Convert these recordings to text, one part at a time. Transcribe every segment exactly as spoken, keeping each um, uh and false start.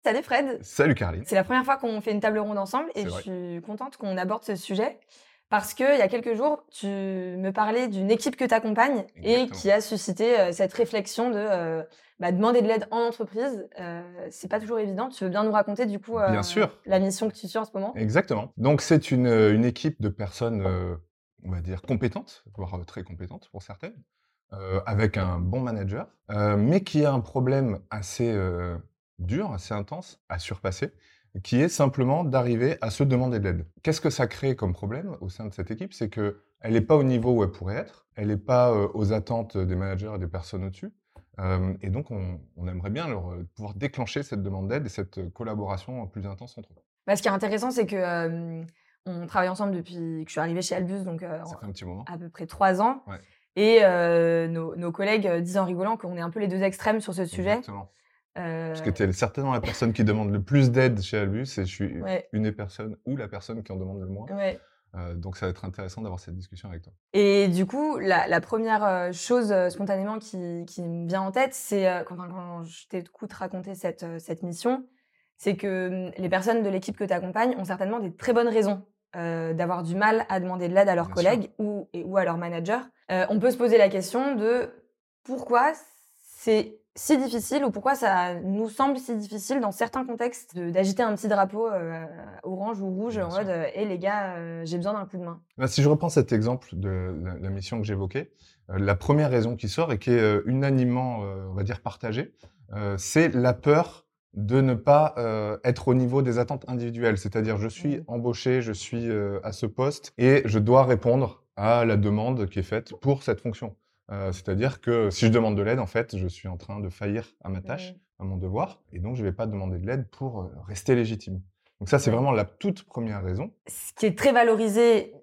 Salut Fred, Salut Caroline. c'est la première fois qu'on fait une table ronde ensemble et C'est je vrai. suis contente qu'on aborde ce sujet parce qu'il y a quelques jours, tu me parlais d'une équipe que tu accompagnes et Exactement. qui a suscité euh, cette réflexion de euh, bah, demander de l'aide en entreprise. Euh, c'est pas toujours évident. Tu veux bien nous raconter du coup Bien euh, sûr, la mission que tu suis en ce moment? exactement. Donc c'est une, heu, une équipe de personnes, heu, on va dire compétentes, voire, heu, très compétentes pour certaines, heu, avec un bon manager, heu, mais qui a un problème assez, heu, dur, assez intense à surpasser, qui est simplement d'arriver à se demander de l'aide. Qu'est-ce que ça crée comme problème au sein de cette équipe? C'est qu'elle n'est pas au niveau où elle pourrait être, elle n'est pas, heu, aux attentes des managers et des personnes au-dessus, hem et donc on on aimerait bien leur, heu, pouvoir déclencher cette demande d'aide et cette, heu, collaboration plus intense entre eux. Bah, ce qui est intéressant, c'est que euh, on travaille ensemble depuis que je suis arrivée chez Albus, donc euh, Ça fait un petit moment. à peu près trois ans. Ouais, Et euh, nos, nos collègues euh, disent en rigolant qu'on est un peu les deux extrêmes sur ce sujet. exactement. Parce Euh, que tu es certainement la personne qui demande le plus d'aide chez Albus et je suis ouais, une des personnes ou la personne qui en demande le moins. ouais. Heu, donc ça va être intéressant d'avoir cette discussion avec toi. Et du coup, la la première re chose, heu, spontanément qui qui me vient en tête, c'est, heu, quand enfin, quand je t'écoute raconter cette, heu, cette mission, c'est que, mmh, les personnes de l'équipe que tu accompagnes ont certainement des très bonnes raisons, heu, d'avoir du mal à demander de l'aide à leurs Bien sûr. collègues ou et ou à leurs managers. Heu, on peut se poser la question de pourquoi c'est si difficile ou pourquoi ça nous semble si difficile dans certains contextes de d'agiter un petit drapeau, heu, orange ou rouge en Bien mode, sûr. heu: «Hé les gars, heu, j'ai besoin d'un coup de main». Bah, si je reprends cet exemple de la la mission que j'évoquais, heu, la première raison qui sort et qui est, heu, unanimement, heu, on va dire partagée, heu, c'est la peur de ne pas, heu, être au niveau des attentes individuelles. C'est-à-dire je suis Mmh. embauché, je suis, heu, à ce poste et je dois répondre à la demande qui est faite pour cette fonction. Heu, c'est-à-dire que si je demande de l'aide, en fait, je suis en train de faillir à ma Mmh. tâche, à mon devoir et donc je ne vais pas demander de l'aide pour, heu, rester légitime. Donc ça, c'est Ouais. vraiment la toute première raison. Ce qui est très valorisé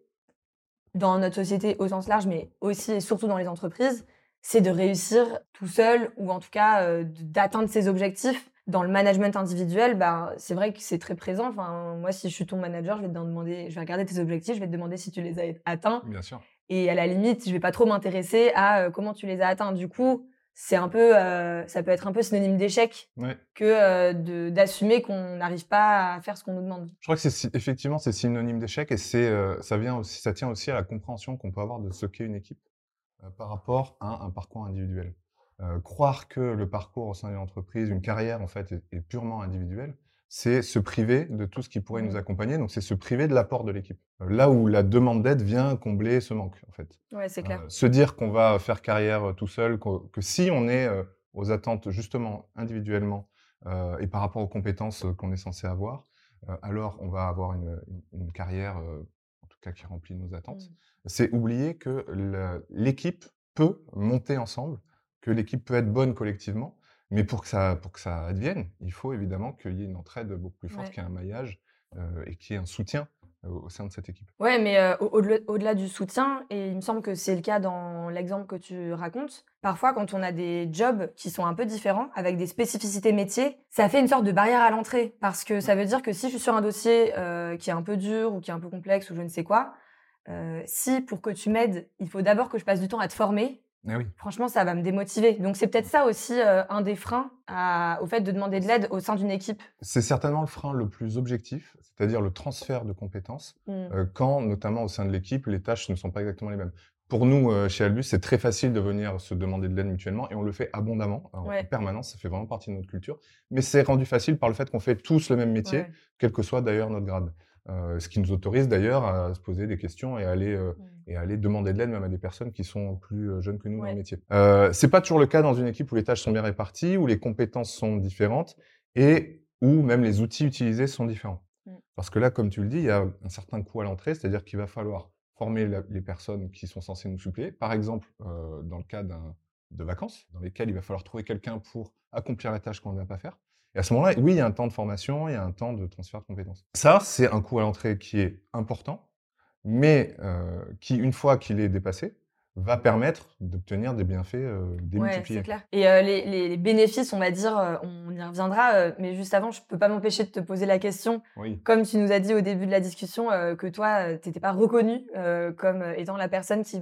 dans notre société au sens large, mais aussi et surtout dans les entreprises, c'est de réussir tout seul ou en tout cas, heu, d d'atteindre ses objectifs. Dans le management individuel, ben, c'est vrai que c'est très présent. Enfin, moi, si je suis ton manager, je vais te demander je vais regarder tes objectifs, je vais te demander si tu les as atteints Bien sûr. et à la limite, je vais pas trop m'intéresser à, heu, comment tu les as atteints. Du coup, c'est un peu, heu, ça peut être un peu synonyme d'échec Ouais. que, heu, de d'assumer qu'on n'arrive pas à faire ce qu'on nous demande. Je crois que c'est sy effectivement, c'est synonyme d'échec et c'est, heu, ça vient aussi ça tient aussi à la compréhension qu'on peut avoir de ce qu'est une équipe, heu, par rapport à un parcours individuel. Heu, croire que le parcours au sein d'une entreprise, une carrière en fait est est purement individuelle, c'est se priver de tout ce qui pourrait nous Mmh. accompagner, donc c'est se priver de l'apport de l'équipe. Heu, là où la demande d'aide vient combler ce manque, en fait. Ouais, c'est clair. Heu, se dire qu'on va faire carrière, heu, tout seul, qu'au que si on est, heu, aux attentes justement individuellement, heu et par rapport aux compétences, heu, qu'on est censé avoir, heu, alors on va avoir une, une une carrière, heu, en tout cas qui remplit nos attentes. Mmh. C'est oublier que le l'équipe peut monter ensemble, que l'équipe peut être bonne collectivement, mais pour que ça pour que ça advienne, il faut évidemment qu'il y ait une entraide beaucoup plus forte, Ouais. qu'il y ait un maillage, heu et qu'il y ait un soutien, heu, au sein de cette équipe. Ouais, mais heu, au au-delà au-delà du soutien et il me semble que c'est le cas dans l'exemple que tu racontes, parfois quand on a des jobs qui sont un peu différents, avec des spécificités métiers, ça fait une sorte de barrière à l'entrée. Parce que Ouais. ça veut dire que si je suis sur un dossier, heu, qui est un peu dur ou qui est un peu complexe ou je ne sais quoi, heu, si pour que tu m'aides, il faut d'abord que je passe du temps à te former, Eh oui. franchement ça va me démotiver. Donc c'est peut-être ça aussi, heu, un des freins à au fait de demander de l'aide au sein d'une équipe. C'est certainement le frein le plus objectif, c'est-à-dire le transfert de compétences, Mmh. heu, quand notamment au sein de l'équipe, les tâches ne sont pas exactement les mêmes. Pour nous, heu, chez Albus, c'est très facile de venir se demander de l'aide mutuellement et on le fait abondamment, en en Ouais, permanence, ça fait vraiment partie de notre culture. Mais c'est rendu facile par le fait qu'on fait tous le même métier, ouais. quel que soit d'ailleurs notre grade. Heu, ce qui nous autorise d'ailleurs à se poser des questions et à aller, heu Mmh. et à aller demander de l'aide même à des personnes qui sont plus, heu, jeunes que nous dans le Ouais. métier. Heu, c'est pas toujours le cas dans une équipe où les tâches sont bien réparties, où les compétences sont différentes et où même les outils utilisés sont différents. Mmh. Parce que là, comme tu le dis, il y a un certain coût à l'entrée, c'est-à-dire qu'il va falloir former la les personnes qui sont censées nous suppléer. Par exemple, heu, dans le cas d'un de vacances, dans lesquelles il va falloir trouver quelqu'un pour accomplir la tâche qu'on ne va pas faire. Et à ce moment-là, oui, il y a un temps de formation, il y a un temps de transfert de compétences. Ça, c'est un coût à l'entrée qui est important, mais heu, qui, une fois qu'il est dépassé, va permettre d'obtenir des bienfaits, heu, Ouais, c'est démultipliés. clair et heu, les les les bénéfices, on va dire, heu, on y reviendra, heu, mais juste avant, je peux pas m'empêcher de te poser la question. Oui, Comme tu nous as dit au début de la discussion, heu, que toi, heu, tu étais pas reconnue, heu, comme, heu, étant la personne qui va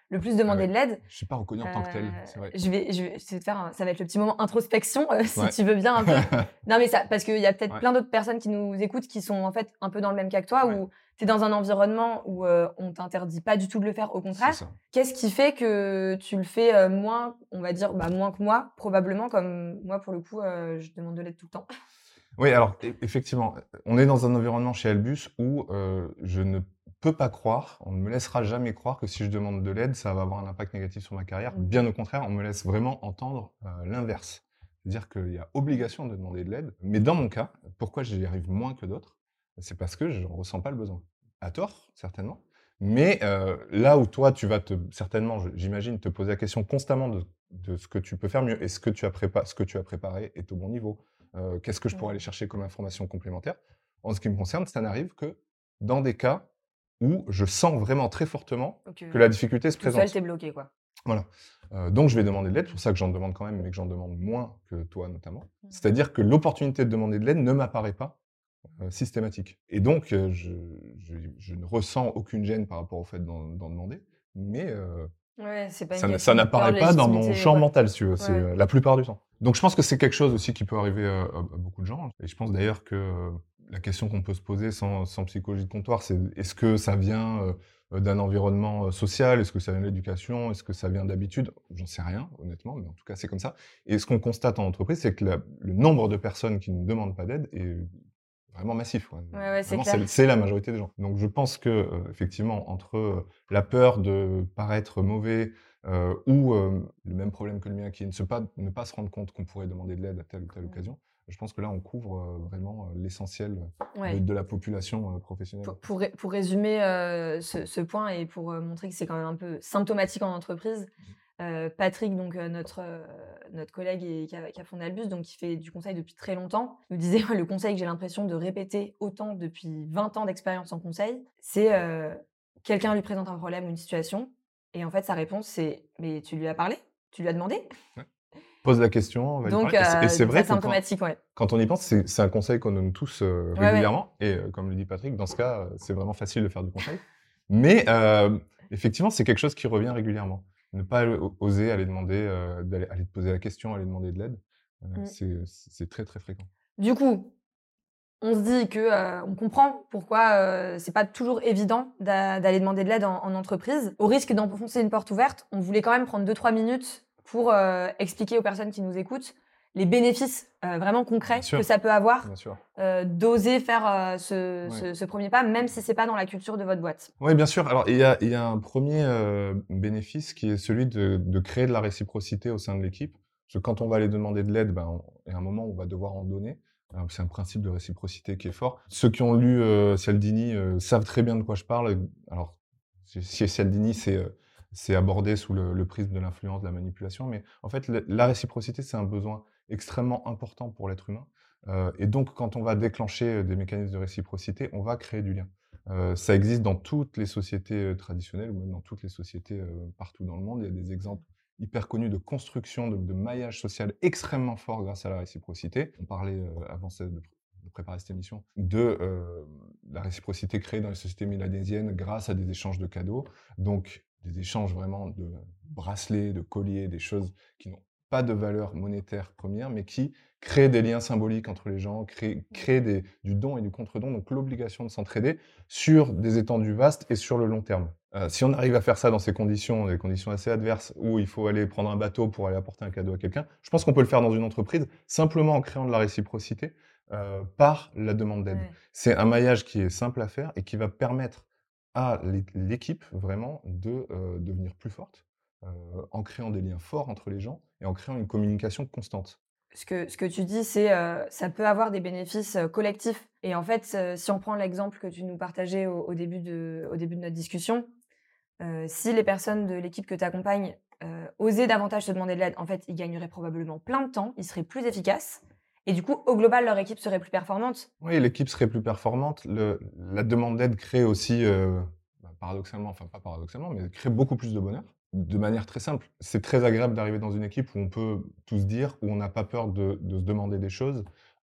le plus Ah demandé ouais. de l'aide. Je suis pas reconnu en tant que tel, Heu, c'est vrai. je vais je vais je vais te faire un ça va être le petit moment introspection, heu, si Ouais. tu veux bien un peu. Non, mais ça parce qu'il y a peut-être Ouais. plein d'autres personnes qui nous écoutent qui sont en fait un peu dans le même cas que toi, Ouais. où tu es dans un environnement où, heu, on t'interdit pas du tout de le faire, au C'est contraire. ça. Qu'est-ce qui fait que tu le fais, heu, moins, on va dire, bah, moins que moi, probablement, comme moi pour le coup, heu, je demande de l'aide tout le temps. Oui, alors e effectivement, on est dans un environnement chez Albus où, heu, je ne peux pas croire, on ne me laissera jamais croire que si je demande de l'aide, ça va avoir un impact négatif sur ma carrière. Mmh. Bien au contraire, on me laisse vraiment entendre, heu, l'inverse. C'est-à-dire qu'il y a obligation de demander de l'aide, mais dans mon cas, pourquoi j'y arrive moins que d'autres? C'est parce que je ne ressens pas le besoin. À tort, certainement, mais heu, là où toi, tu vas te certainement, je j'imagine, te poser la question constamment de de ce que tu peux faire mieux. Est-ce que tu as prépa ce que tu as préparé est au bon niveau? Heu, qu'est-ce que je pourrais aller Mmh. chercher comme information complémentaire? En ce qui me concerne, ça n'arrive que dans des cas où je sens vraiment très fortement Donc, que la heu, difficulté se tout seul, tu présente. es bloqué, quoi. Voilà. Heu, donc je vais demander de l'aide, c'est pour ça que j'en demande quand même, mais que j'en demande moins que toi notamment. Mmh. C'est-à-dire que l'opportunité de demander de l'aide ne m'apparaît pas, heu, systématique et donc heu, je je je ne ressens aucune gêne par rapport au fait d'en d'en demander, mais heu Ouais, c'est pas une ça ne ça question de peur n'apparaît de pas dans mon légitimité, champ quoi. mental, si tu veux, c'est, Ouais. heu, la plupart du temps. Donc je pense que c'est quelque chose aussi qui peut arriver, heu, à à beaucoup de gens et je pense d'ailleurs que, heu, la question qu'on peut se poser sans sans psychologie de comptoir, c'est est-ce que ça vient, heu heu, d'un environnement, heu, social? Est-ce que ça vient de l'éducation? Est-ce que ça vient d'habitude? J'en sais rien, honnêtement, mais en tout cas, c'est comme ça et ce qu'on constate en entreprise, c'est que la le nombre de personnes qui ne demandent pas d'aide est vraiment massif, quoi. Ouais, ouais, c'est Vraiment, clair. c'est c'est la majorité des gens. Donc je pense que, heu, effectivement, entre, heu, la peur de paraître mauvais, heu, ou, hem, le même problème que le mien qui est ne se pas ne pas se rendre compte qu'on pourrait demander de l'aide à telle ou telle Mmh. occasion, je pense que là, on couvre, heu, vraiment, heu, l'essentiel, de Ouais. de la population, heu, professionnelle, en Pour fait. pour ré pour résumer, heu, ce ce point et pour, heu, montrer que c'est quand même un peu symptomatique en entreprise, heu, Patrick, donc heu, notre, heu, notre collègue et qui a qui a fondé Albus, donc qui fait du conseil depuis très longtemps, nous disait: «Le conseil que j'ai l'impression de répéter autant depuis vingt ans d'expérience en conseil, c'est, heu, quelqu'un lui présente un problème ou une situation et en fait sa réponse c'est: "Mais tu lui as parlé? Tu lui as demandé?"» Ouais. Pose la question, on va lui Donc parler et c'est et heu, c'est donc ça vrai c'est que quand symptomatique, ouais. quand on y pense, c'est c'est un conseil qu'on donne tous, heu, Ouais, ouais. régulièrement et heu, comme le dit Patrick, dans ce cas, heu, c'est vraiment facile de faire du conseil. Mais hem, effectivement, c'est quelque chose qui revient régulièrement. Ne pas o oser aller demander, heu, d'aller aller te poser la question, aller demander de l'aide, heu, Mmh. c'est c'est très, très fréquent. Du coup, on se dit que, heu, on comprend pourquoi, heu, c'est pas toujours évident d'a d'aller demander de l'aide en en entreprise. Au risque d'enfoncer une porte ouverte, on voulait quand même prendre deux trois minutes pour, heu, expliquer aux personnes qui nous écoutent les bénéfices, heu, vraiment Bien concrets que sûr, ça peut avoir, bien sûr. heu, d'oser faire, heu, ce Ouais. ce ce premier pas, même si c'est pas dans la culture de votre boîte. Oui, bien sûr. Alors, il y a il y a un premier er bénéfice qui est celui de de créer de la réciprocité au sein de l'équipe. Parce que quand on va aller demander de l'aide, ben, on il y a un moment où on va devoir en donner. Heu, c'est un principe de réciprocité qui est fort. Ceux qui ont lu, heu, Cialdini, heu, savent très bien de quoi je parle. Alors, chez chez Cialdini, c'est, heu, c'est abordé sous le le prisme de l'influence, de la manipulation, mais en fait, le la réciprocité, c'est un besoin extrêmement important pour l'être humain. Heu et donc quand on va déclencher, heu, des mécanismes de réciprocité, on va créer du lien. Heu, ça existe dans toutes les sociétés, heu, traditionnelles ou même dans toutes les sociétés, heu, partout dans le monde. Il y a des exemples hyper connus de construction de de maillage social extrêmement fort grâce à la réciprocité. On parlait, heu, avant ce de de préparer cette émission, de, heu, la réciprocité créée dans les sociétés mélanésiennes grâce à des échanges de cadeaux. Donc des échanges vraiment de bracelets, de colliers, des choses qui n'ont pas de valeur monétaire première, mais qui créent des liens symboliques entre les gens, créent créent des du don et du contre-don, donc l'obligation de s'entraider sur des étendues vastes et sur le long terme. Heu, si on arrive à faire ça dans ces conditions, des conditions assez adverses, où il faut aller prendre un bateau pour aller apporter un cadeau à quelqu'un, je pense qu'on peut le faire dans une entreprise, simplement en créant de la réciprocité, heu, par la demande d'aide. Ouais. C'est un maillage qui est simple à faire et qui va permettre à l'é l'équipe vraiment de, heu, devenir plus forte, heu, en créant des liens forts entre les gens et en créant une communication constante. Ce que ce que tu dis, c'est, heu, ça peut avoir des bénéfices, heu, collectifs et en fait, heu, si on prend l'exemple que tu nous partageais au au début de au début de notre discussion, heu, si les personnes de l'équipe que tu accompagnes, heu, osaient davantage te demander de l'aide, en fait, ils gagneraient probablement plein de temps, ils seraient plus efficaces et du coup, au global, leur équipe serait plus performante. Oui, l'équipe serait plus performante. Le la demande d'aide crée aussi, heu, bah, paradoxalement, enfin pas paradoxalement, mais crée beaucoup plus de bonheur, de manière très simple. C'est très agréable d'arriver dans une équipe où on peut tout se dire, où on n'a pas peur de de se demander des choses,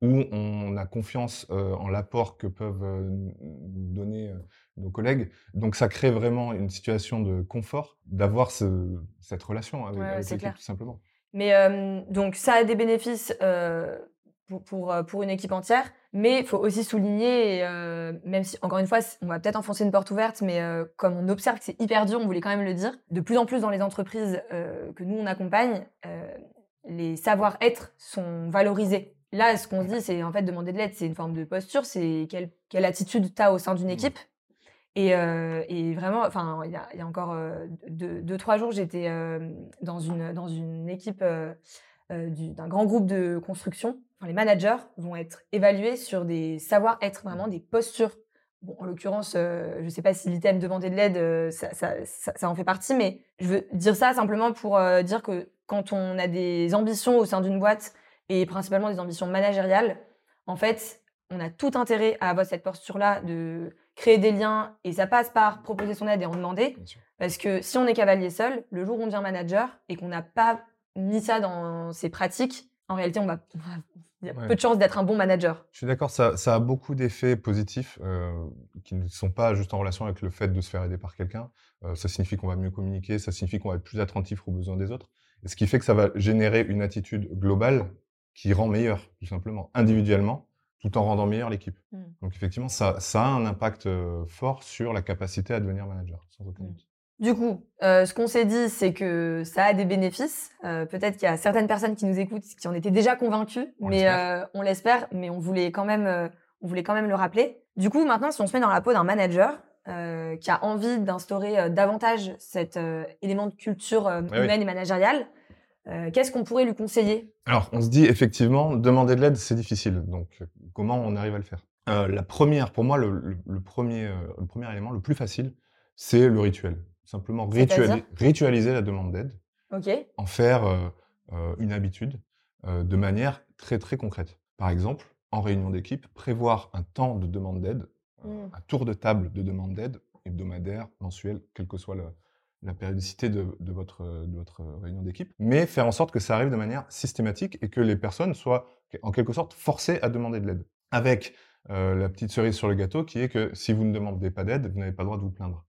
où on a confiance euh, en l'apport que peuvent euh, nous donner euh, nos collègues. Donc ça crée vraiment une situation de confort d'avoir ce- cette relation avec, Ouais, ouais, avec c'est l'équipe, clair. tout simplement. Mais euh, donc ça a des bénéfices euh, pour, pour, euh, pour une équipe entière, mais il faut aussi souligner, et, euh, même si encore une fois, c- on va peut-être enfoncer une porte ouverte, mais euh, comme on observe que c'est hyper dur, on voulait quand même le dire. De plus en plus dans les entreprises euh, que nous on accompagne, euh, les savoir-être sont valorisés. Là, ce qu'on se dit, c'est en fait demander de l'aide, c'est une forme de posture, c'est quelle, quelle attitude tu as au sein d'une Mm. équipe. Et, euh, et vraiment, enfin, il y a, il y a encore euh, deux, deux, trois jours, j'étais euh, dans, une, dans une équipe euh, euh, du- d'un grand groupe de construction. Enfin, les managers vont être évalués sur des savoir-être, vraiment des postures. Bon, en l'occurrence, euh, je ne sais pas si l'item demander de l'aide, euh, ça, ça, ça, ça en fait partie, mais je veux dire ça simplement pour euh, dire que quand on a des ambitions au sein d'une boîte, et principalement des ambitions managériales, en fait, on a tout intérêt à avoir cette posture-là de créer des liens, et ça passe par proposer son aide et en demander. Bien sûr. Parce que si on est cavalier seul, le jour où on devient manager et qu'on n'a pas mis ça dans ses pratiques, en réalité, on va, on va- il y a Ouais. peu de chances d'être un bon manager. Je suis d'accord, ça, ça a beaucoup d'effets positifs euh, qui ne sont pas juste en relation avec le fait de se faire aider par quelqu'un. Euh, ça signifie qu'on va mieux communiquer, ça signifie qu'on va être plus attentif aux besoins des autres. Et ce qui fait que ça va générer une attitude globale qui rend meilleur, tout simplement, individuellement, tout en rendant meilleure l'équipe. Mm. Donc effectivement, ça, ça a un impact euh, fort sur la capacité à devenir manager, sans aucun Mm. doute. Du coup, euh, ce qu'on s'est dit, c'est que ça a des bénéfices. Euh, peut-être qu'il y a certaines personnes qui nous écoutent qui en étaient déjà convaincues, On mais l'espère. euh, on l'espère, mais on voulait quand même, euh, on voulait quand même le rappeler. Du coup, maintenant, si on se met dans la peau d'un manager euh, qui a envie d'instaurer euh, davantage cet euh, élément de culture euh, Ouais, oui. humaine et managériale, euh, qu'est-ce qu'on pourrait lui conseiller? Alors, on se dit effectivement, demander de l'aide, c'est difficile. Donc, euh, comment on arrive à le faire? Euh, la première, pour moi, le, le- le premier, euh, le premier élément, le plus facile, c'est le rituel. Simplement C'est-à-dire? rituali- ritualiser la demande d'aide, Ok. en faire euh, euh, une habitude euh, de manière très très concrète. Par exemple, en réunion d'équipe, prévoir un temps de demande d'aide, euh, Mm. un tour de table de demande d'aide, hebdomadaire, mensuel, quelle que soit le- la périodicité de, de votre, de votre réunion d'équipe, mais faire en sorte que ça arrive de manière systématique et que les personnes soient en quelque sorte forcées à demander de l'aide. Avec euh, la petite cerise sur le gâteau qui est que si vous ne demandez pas d'aide, vous n'avez pas le droit de vous plaindre.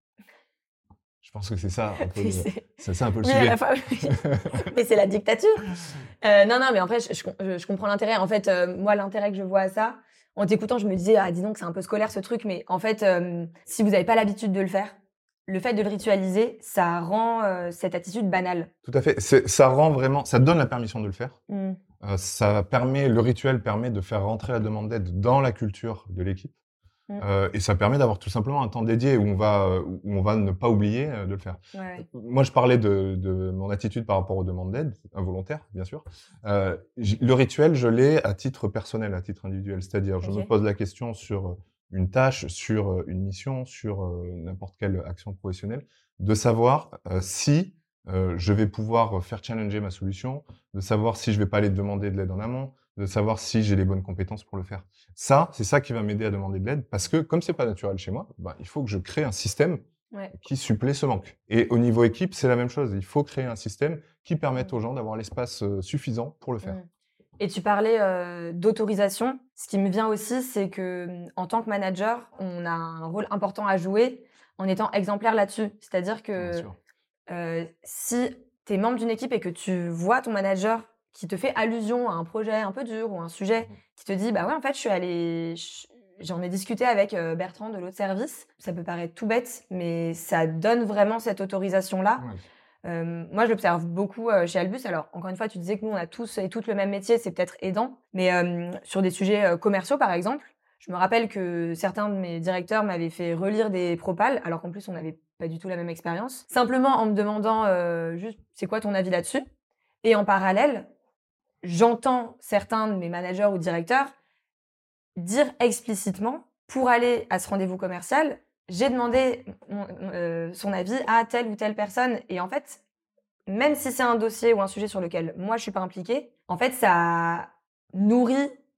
Je pense que c'est ça un peu Mais le, c'est- c'est ça un peu le Oui, à sujet. la fois, oui. Mais c'est la dictature. Euh, non, non, mais en fait, je, je, je- je comprends l'intérêt. En fait, euh, moi, l'intérêt que je vois à ça, en t'écoutant, je me disais, ah, dis donc, c'est un peu scolaire ce truc, mais en fait, euh, si vous n'avez pas l'habitude de le faire, le fait de le ritualiser, ça rend euh, cette attitude banale. Tout à fait. C'est- Ça rend vraiment, ça donne la permission de le faire. Mm. Euh, ça permet, le rituel permet de faire rentrer la demande d'aide dans la culture de l'équipe. Mm. Euh, et ça permet d'avoir tout simplement un temps dédié où on va, euh, où on va ne pas oublier euh, de le faire. Ouais, ouais. Moi, je parlais de, de mon attitude par rapport aux demandes d'aide, involontaire, bien sûr. Euh, j- le rituel, je l'ai à titre personnel, à titre individuel. C'est-à-dire, je me Ok. pose la question sur une tâche, sur euh, une mission, sur euh, n'importe quelle action professionnelle, de savoir euh, si euh, je vais pouvoir faire challenger ma solution, de savoir si je vais pas aller demander de l'aide en amont, de savoir si j'ai les bonnes compétences pour le faire. Ça, c'est ça qui va m'aider à demander de l'aide parce que comme c'est pas naturel chez moi, bah, il faut que je crée un système Ouais. qui supplée ce manque. Et au niveau équipe, c'est la même chose. Il faut créer un système qui permette aux gens d'avoir l'espace euh, suffisant pour le faire. Mm. Et tu parlais euh, d'autorisation. Ce qui me vient aussi, c'est que mm, en tant que manager, on a un rôle important à jouer en étant exemplaire là-dessus. C'est-à-dire Bien que sûr. euh, si tu es membre d'une équipe et que tu vois ton manager qui te fait allusion à un projet un peu dur ou un sujet, Mhm. qui te dit bah ouais en fait je suis allée, je- j'en ai discuté avec euh, Bertrand de l'autre service. Ça peut paraître tout bête, mais ça donne vraiment cette autorisation là. Ouais. Euh, moi, je l'observe beaucoup euh, chez Albus. Alors, encore une fois, tu disais que nous, on a tous et toutes le même métier, c'est peut-être aidant. Mais euh, sur des sujets euh, commerciaux, par exemple, je me rappelle que certains de mes directeurs m'avaient fait relire des propals, alors qu'en plus, on n'avait pas du tout la même expérience. Simplement en me demandant euh, juste, c'est quoi ton avis là-dessus? Et en parallèle, j'entends certains de mes managers ou directeurs dire explicitement, pour aller à ce rendez-vous commercial, j'ai demandé mon- euh, son avis à telle ou telle personne. Et en fait, même si c'est un dossier ou un sujet sur lequel moi je suis pas impliquée, en fait ça nourrit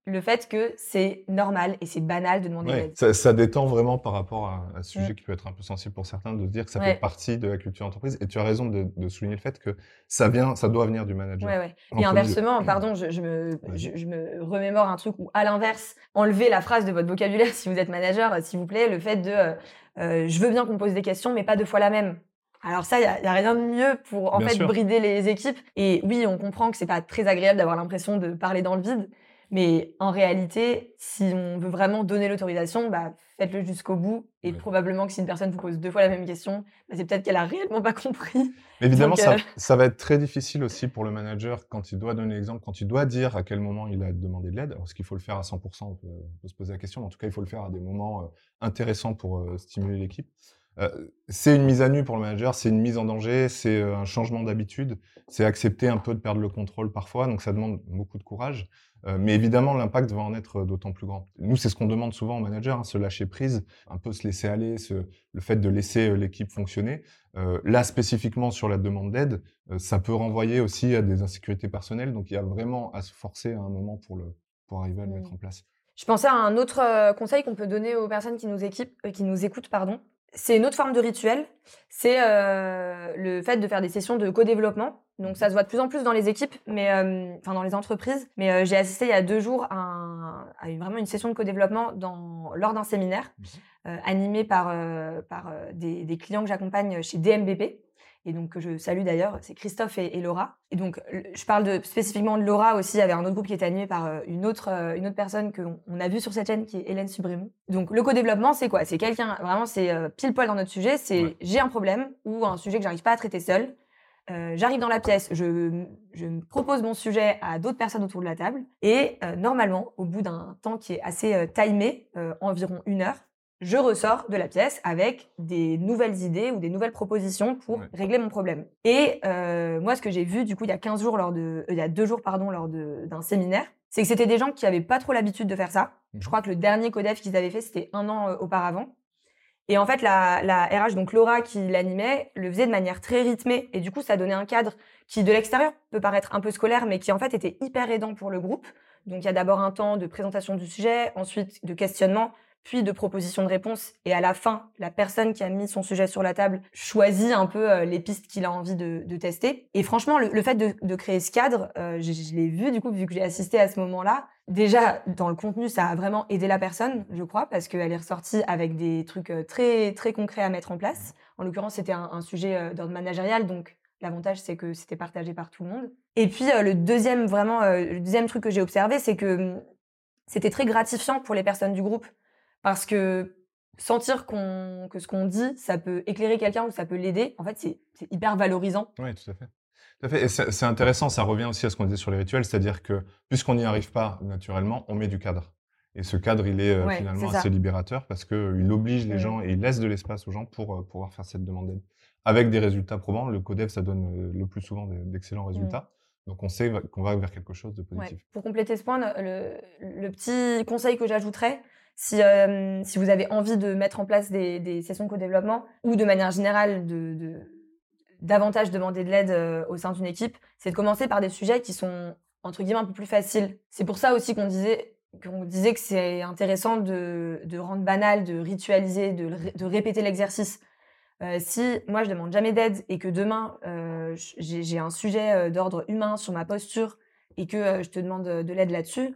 le fait que c'est normal et c'est banal de demander de Ouais, l'aide. ça ça détend vraiment par rapport à à ce Mmh. sujet qui peut être un peu sensible pour certains, de se dire que ça fait Ouais. partie de la culture d'entreprise et tu as raison de de souligner le fait que ça vient ça doit venir du manager, Ouais, ouais. en Et premier lieu. inversement, pardon, je je me je Vas-y. je me remémore un truc où, à l'inverse, enlevez la phrase de votre vocabulaire si vous êtes manager, heu, s'il vous plaît, le fait de, heu heu: «Je veux bien qu'on me pose des questions, mais pas deux fois la même». Alors ça, il y a il y a rien de mieux pour, en Bien fait, sûr. brider les équipes. Et oui, on comprend que c'est pas très agréable d'avoir l'impression de parler dans le vide, mais en réalité, si on veut vraiment donner l'autorisation, bah, faites-le jusqu'au bout et Ouais. probablement que si une personne vous pose deux fois la même question, bah, c'est peut-être qu'elle a réellement pas compris. Mais évidemment, Donc heu ça ça va être très difficile aussi pour le manager quand il doit donner l'exemple, quand il doit dire à quel moment il a demandé de l'aide. Alors, est-ce qu'il faut le faire à cent pour cent? On peut on peut se poser la question, mais en tout cas, il faut le faire à des moments, heu, intéressants pour, heu, stimuler l'équipe. Heu, c'est une mise à nu pour le manager, c'est une mise en danger, c'est, heu, un changement d'habitude, c'est accepter un peu de perdre le contrôle parfois, donc ça demande beaucoup de courage. Heu, mais évidemment, l'impact va en être, heu, d'autant plus grand. Nous, c'est ce qu'on demande souvent aux managers, hein, se lâcher prise, un peu se laisser aller, se le fait de laisser, heu, l'équipe fonctionner. Heu, là, spécifiquement sur la demande d'aide, heu, ça peut renvoyer aussi à des insécurités personnelles, donc il y a vraiment à se forcer à un moment pour le pour arriver à le Mmh. mettre en place. Je pensais à un autre, heu, conseil qu'on peut donner aux personnes qui nous équipent heu, qui nous écoutent, pardon. C'est une autre forme de rituel, c'est, heu, le fait de faire des sessions de co-développement. Donc Mmh. ça se voit de plus en plus dans les équipes, mais hem, enfin dans les entreprises. Mais heu, j'ai assisté il y a deux jours à un à une vraiment une session de co-développement dans lors d'un séminaire, Mmh. heu, animé par, heu, par, heu, des des clients que j'accompagne chez D M B P et donc que je salue d'ailleurs, c'est Christophe et et Laura. Et donc le je parle de spécifiquement de Laura aussi, il y avait un autre groupe qui était animé par, heu, une autre, heu, une autre personne qu'on on a vue sur cette chaîne qui est Hélène Subrimont. Donc le co-développement, c'est quoi? C'est quelqu'un vraiment, c'est, heu, pile poil dans notre sujet, Ouais. c'est j'ai un problème ou un sujet que j'arrive pas à traiter seule. Heu, j'arrive dans la pièce, je m je me propose mon sujet à d'autres personnes autour de la table et heu, normalement, au bout d'un temps qui est assez, heu, timé, heu, environ une heure, je ressors de la pièce avec des nouvelles idées ou des nouvelles propositions pour Ouais. régler mon problème. Et heu, moi, ce que j'ai vu, du coup, il y a quinze jours lors de heu, il y a deux jours, pardon, lors de d'un séminaire, c'est que c'était des gens qui avaient pas trop l'habitude de faire ça. Je Mmh. crois que le dernier codev qu'ils avaient fait, c'était un an, heu, auparavant. Et en fait, la la R H, donc Laura qui l'animait, le faisait de manière très rythmée et du coup, ça donnait un cadre qui, de l'extérieur, peut paraître un peu scolaire, mais qui, en fait, était hyper aidant pour le groupe. Donc il y a d'abord un temps de présentation du sujet, ensuite de questionnement, puis de proposition de réponse et à la fin, la personne qui a mis son sujet sur la table choisit un peu, heu, les pistes qu'il a envie de de tester. Et franchement, le le fait de de créer ce cadre, heu, je je l'ai vu, du coup, vu que j'ai assisté à ce moment-là. Déjà, dans le contenu, ça a vraiment aidé la personne, je crois, parce qu'elle est ressortie avec des trucs, heu, très, très concrets à mettre en place. En l'occurrence, c'était un un sujet, heu, d'ordre managérial, donc l'avantage, c'est que c'était partagé par tout le monde. Et puis, heu, le deuxième vraiment, heu, le deuxième truc que j'ai observé, c'est que, mmh, c'était très gratifiant pour les personnes du groupe parce que sentir qu'on que ce qu'on dit, ça peut éclairer quelqu'un ou ça peut l'aider, en fait, c'est c'est hyper valorisant. Ouais, tout à fait. Tout à fait et c'est c'est intéressant, ça revient aussi à ce qu'on disait sur les rituels, c'est-à-dire que puisqu'on n'y arrive pas naturellement, on met du cadre et ce cadre, il est, heu, Ouais, c'est finalement assez ça. libérateur parce qu'il oblige les Mmh. gens et il laisse de l'espace aux gens pour, heu, pouvoir faire cette demande d'aide. Avec des résultats probants, le codev, ça donne, heu, le plus souvent d'e d'excellents Mmh. résultats, donc on sait va qu'on va vers quelque chose de Ouais. positif. Pour compléter ce point, le le le petit conseil que j'ajouterais, si, hem, si vous avez envie de mettre en place des des sessions de co-développement ou de manière générale de de davantage demander de l'aide, heu, au sein d'une équipe, c'est de commencer par des sujets qui sont entre guillemets «un peu plus faciles». C'est pour ça aussi qu'on disait qu'on disait que c'est intéressant de de rendre banal, de ritualiser, de le ré de répéter l'exercice. Heu, si moi je demande jamais d'aide et que demain, heu, j j'ai j'ai un sujet, heu, d'ordre humain sur ma posture et que, heu, je te demande, heu, de l'aide là-dessus,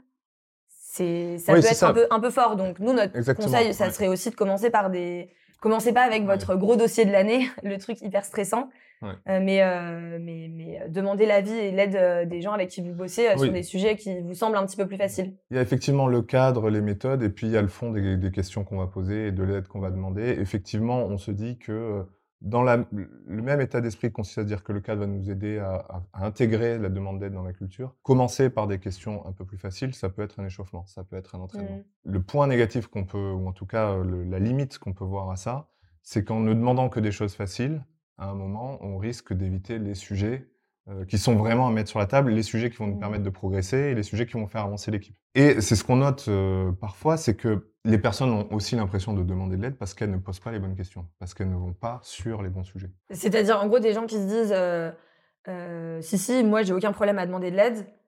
c'est ça Oui, peut c'est être un ça, peu un peu fort. Donc nous, notre exactement, conseil, ça ouais, serait aussi de commencer par des commencez pas avec ouais, votre gros dossier de l'année, le truc hyper stressant, ouais. heu, mais heu, mais mais heu, demandez l'avis et l'aide, heu, des gens avec qui vous bossez, heu, sur Oui. des sujets qui vous semblent un petit peu plus faciles. Il y a effectivement le cadre, les méthodes et puis il y a le fond des des questions qu'on va poser et de l'aide qu'on va Mmh. demander. Effectivement, on se dit que, heu, dans la le même état d'esprit qui consiste à dire que le cadre va nous aider à à à intégrer la demande d'aide dans la culture, commencer par des questions un peu plus faciles, ça peut être un échauffement, ça peut être un entraînement. Mmh. Le point négatif qu'on peut ou en tout cas, heu, le la limite qu'on peut voir à ça, c'est qu'en ne demandant que des choses faciles, à un moment, on risque d'éviter les sujets, heu, qui sont vraiment à mettre sur la table, les sujets qui vont nous Mmh. permettre de progresser et les sujets qui vont faire avancer l'équipe. Et c'est ce qu'on note, heu, parfois, c'est que les personnes ont aussi l'impression de demander de l'aide parce qu'elles ne posent pas les bonnes questions, parce qu'elles ne vont pas sur les bons sujets. C'est-à-dire, en gros, des gens qui se disent, heu heu: «Si, si, moi j'ai aucun problème à demander de l'aide»,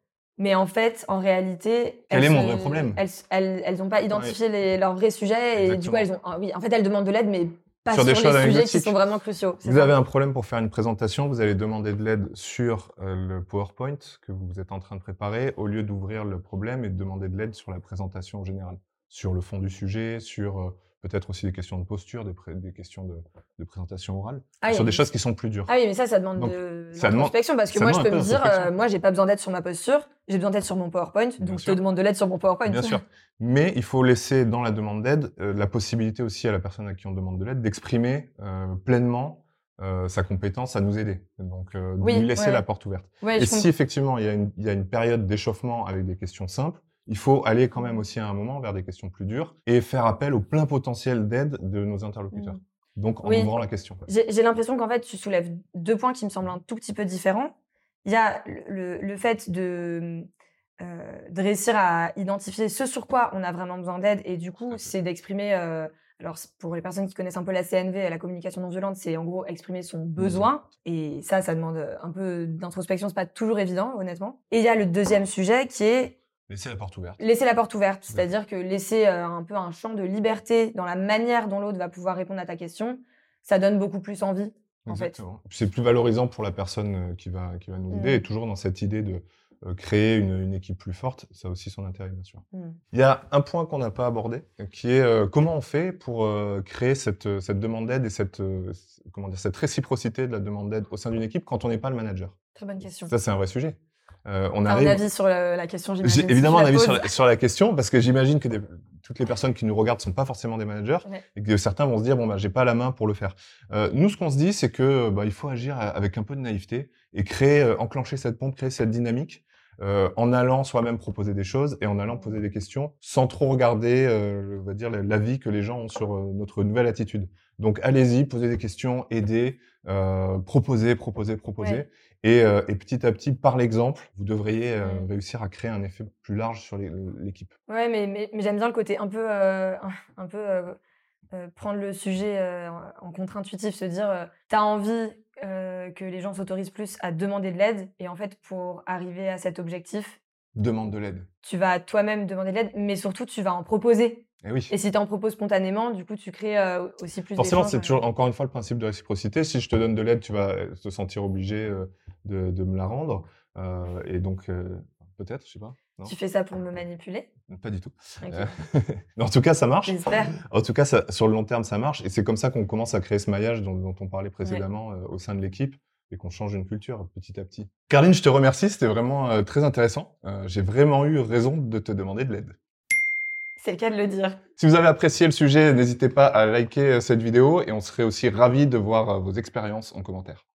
Mais en fait, en réalité, Quel elles est mon se- vrai problème Elles, elles, elles ont pas identifié les, leurs vrais sujets et du coup, Exactement. elles ont, ah oui, en fait, elles demandent de l'aide, mais pas Sur sur, des choses les sujets qui anecdotiques. sont vraiment cruciaux. c'est Vous ça avez un problème pour faire une présentation, vous allez demander de l'aide sur euh, le PowerPoint que vous êtes en train de préparer, au lieu d'ouvrir le problème et de demander de l'aide sur la présentation en général, sur le fond du sujet, sur euh, peut-être aussi des questions de posture, des, pré- des questions de, de présentation orale, Ah oui, sur des mais- choses qui sont plus dures. Ah oui, mais ça, ça demande Donc, de ça demande- l'introspection parce que ça moi, je demande peux un me peu dire, d'introspection. euh, moi, j'ai pas besoin d'aide sur ma posture, j'ai besoin d'aide sur mon PowerPoint, Bien donc je sûr. te demande de l'aide sur mon PowerPoint. Bien sûr. Mais il faut laisser dans la demande d'aide euh, la possibilité aussi à la personne à qui on demande de l'aide d'exprimer euh, pleinement euh, sa compétence à nous aider. Donc, euh, de Oui, lui laisser ouais. la porte ouverte. Ouais, Et je si comprends. effectivement il y, a une, il y a une période d'échauffement avec des questions simples, il faut aller quand même aussi à un moment vers des questions plus dures et faire appel au plein potentiel d'aide de nos interlocuteurs. Mm. Donc en Oui. ouvrant la question. quoi. J'ai j'ai l'impression qu'en fait, tu soulèves deux points qui me semblent un tout petit peu différents. Il y a le, le- le fait de, euh, de réussir à identifier ce sur quoi on a vraiment besoin d'aide et du coup, Tout à fait. c'est d'exprimer, euh, alors c'est- pour les personnes qui connaissent un peu la C N V, la communication non violente, c'est en gros exprimer son besoin et ça, ça demande un peu d'introspection, c'est pas toujours évident, honnêtement. Et il y a le deuxième sujet qui est Laissez la porte ouverte. laisser la porte ouverte, Tout à fait. c'est-à-dire que laisser euh, un peu un champ de liberté dans la manière dont l'autre va pouvoir répondre à ta question, ça donne beaucoup plus envie, en fait. Exactement. C'est plus valorisant pour la personne euh, qui va, qui va nous aider Mm. et toujours dans cette idée de euh, créer une, une équipe plus forte, ça a aussi son intérêt, bien sûr. Mm. Il y a un point qu'on n'a pas abordé, euh, qui est euh, comment on fait pour euh, créer cette, euh, cette demande d'aide et cette, euh, c- comment dire, cette réciprocité de la demande d'aide au sein d'une équipe quand on n'est pas le manager. Très bonne question. Ça, c'est un vrai sujet. Euh, on T'as arrive... un avis sur la, la question, J'ai j'imagine. si évidemment tu un la avis sur poses. la, sur la question, parce que j'imagine que des- toutes les personnes qui nous regardent sont pas forcément des managers, Ouais. et que certains vont se dire, bon, bah, j'ai pas la main pour le faire. Euh, nous, ce qu'on se dit, c'est que bah, il faut agir avec un peu de naïveté et créer, euh, enclencher cette pompe, créer cette dynamique, euh, en allant soi-même proposer des choses et en allant poser des questions, sans trop regarder, euh, on va dire, l'avis que les gens ont sur euh, notre nouvelle attitude. Donc, allez-y, posez des questions, aidez, euh, proposez, proposez, proposez. Ouais. Et, euh, et petit à petit, par l'exemple, vous devriez euh, Mm. réussir à créer un effet plus large sur les- l'équipe. Ouais, mais, mais, mais j'aime bien le côté un peu, euh, un peu euh, euh, prendre le sujet euh, en contre-intuitif, se dire, euh, t'as envie euh, que les gens s'autorisent plus à demander de l'aide, et en fait, pour arriver à cet objectif, Demande de l'aide. tu vas toi-même demander de l'aide, mais surtout, tu vas en proposer. Eh oui. Et si tu en proposes spontanément, du coup, tu crées euh, aussi plus Forcément, d'échanges. c'est toujours, encore une fois, le principe de réciprocité. Si je te donne de l'aide, tu vas te sentir obligé euh, de, de me la rendre. Euh, et donc, euh, peut-être, je sais pas. Non, Tu fais ça pour me manipuler. pas du tout. Ok. Euh, mais en tout cas, ça marche. J'espère. En tout cas, ça, sur le long terme, ça marche. Et c'est comme ça qu'on commence à créer ce maillage dont, dont on parlait précédemment euh, au sein de l'équipe et qu'on change une culture petit à petit. Carline, je te remercie. C'était vraiment euh, très intéressant. Euh, J'ai vraiment eu raison de te demander de l'aide. C'est le cas de le dire. Si vous avez apprécié le sujet, n'hésitez pas à liker euh, cette vidéo et on serait aussi ravis de voir euh, vos expériences en commentaire.